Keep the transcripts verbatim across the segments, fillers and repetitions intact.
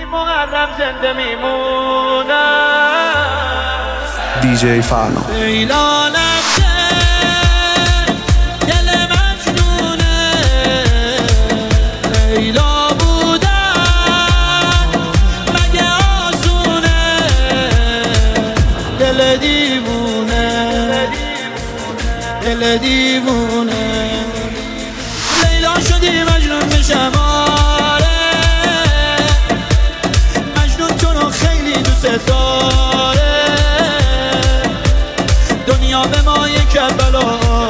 محرم زنده میمونم. دی جی فانو لیلا نفسه دل مجنونه، لیلا بودن مگه آسونه، دل دیوونه دل دیوونه. لیلا شدی مجنون بشم آره، مجنون تو رو خیلی دوست داره، دنیا به ما یک کربلا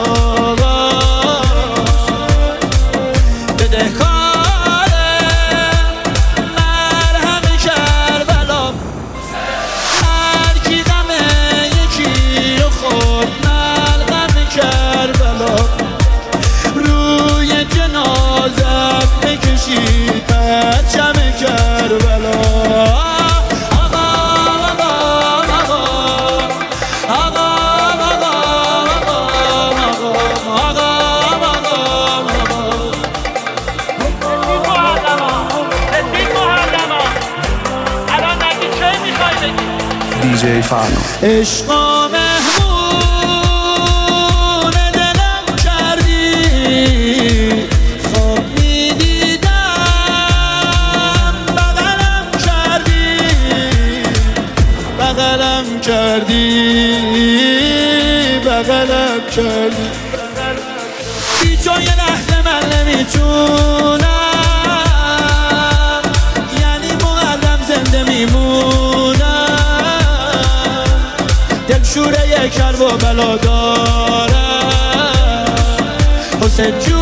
بده کاره، مرهم کربلا. هر کی غم یکی رو خورد ملغم کربلا، روی جنازم بکشید پرچم کربلا. دی جی فانو عشقا مهمون دلم کردی، خواب میدیدم بغلم کردی، بغلم کردی بغلم کردی. بی تو یه لحظه من نمیتونم، یعنی محرم زنده میمونم. دل شوره کرب و بلا دارم، حسین جون